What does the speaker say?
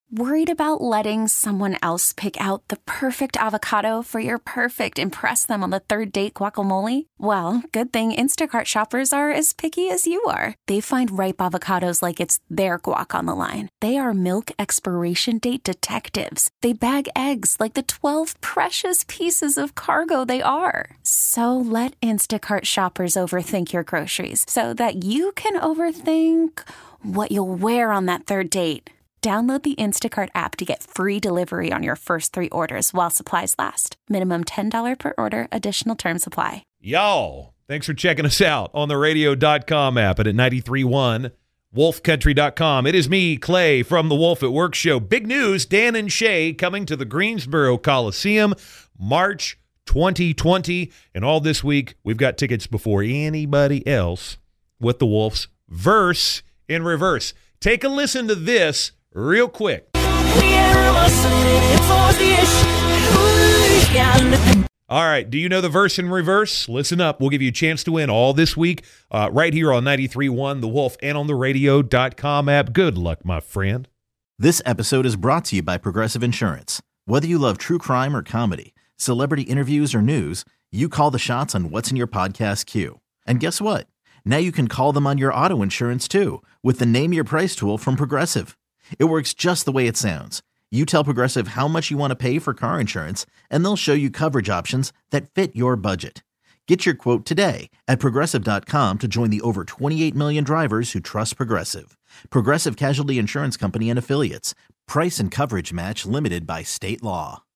Worried about letting someone else pick out the perfect avocado for your perfect impress them on the third date guacamole? Well, good thing Instacart shoppers are as picky as you are. They find ripe avocados like it's their guac on the line. They are milk expiration date detectives. They bag eggs like the 12 precious pieces of cargo they are. So let Instacart shoppers overthink your groceries so that you can overthink what you'll wear on that third date. Download the Instacart app to get free delivery on your first 3 orders while supplies last. Minimum $10 per order. Additional terms apply. Y'all, thanks for checking us out on the radio.com app and at 93.1 wolfcountry.com. It is me, Clay, from the Wolf at Work show. Big news, Dan and Shay coming to the Greensboro Coliseum March 2020. And all this week, we've got tickets before anybody else with the Wolf's Verse in Reverse. Take a listen to this real quick. All right, do you know the Verse in Reverse? Listen up. We'll give you a chance to win all this week right here on 93.1 The Wolf and on the radio.com app. Good luck, my friend. This episode is brought to you by Progressive Insurance. Whether you love true crime or comedy, celebrity interviews or news, you call the shots on what's in your podcast queue. And guess what? Now you can call them on your auto insurance too with the Name Your Price tool from Progressive. It works just the way it sounds. You tell Progressive how much you want to pay for car insurance, and they'll show you coverage options that fit your budget. Get your quote today at Progressive.com to join the over 28 million drivers who trust Progressive. Progressive Casualty Insurance Company and Affiliates. Price and coverage match limited by state law.